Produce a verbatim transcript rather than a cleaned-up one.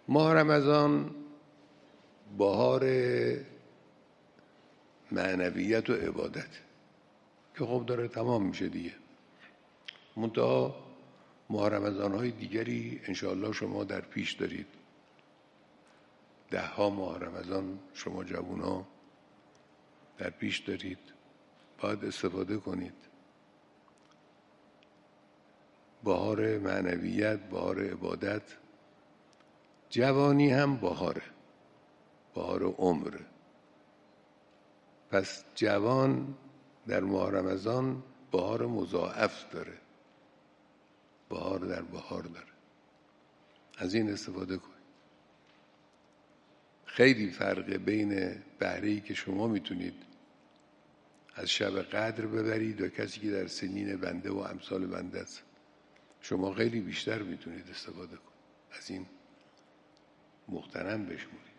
ماه رمضان بهار معنویت و عبادت که خب داره تمام میشه دیگه. منتها ماه رمضان های دیگری انشاءالله شما در پیش دارید. ده ها ماه رمضان شما جوان ها در پیش دارید، باید استفاده کنید. بهار معنویت، بهار عبادت. جوانی هم بهاره، بهار عمر. پس جوان در ماه رمضان بهار مضاعف داره، بهار در بهار داره. از این استفاده کنید. خیلی فرق بین بهره‌ای که شما میتونید از شب قدر ببرید و کسی که در سنین بنده و امثال بنده است. شما خیلی بیشتر میتونید استفاده کنید. از این مغتنم بشمونید.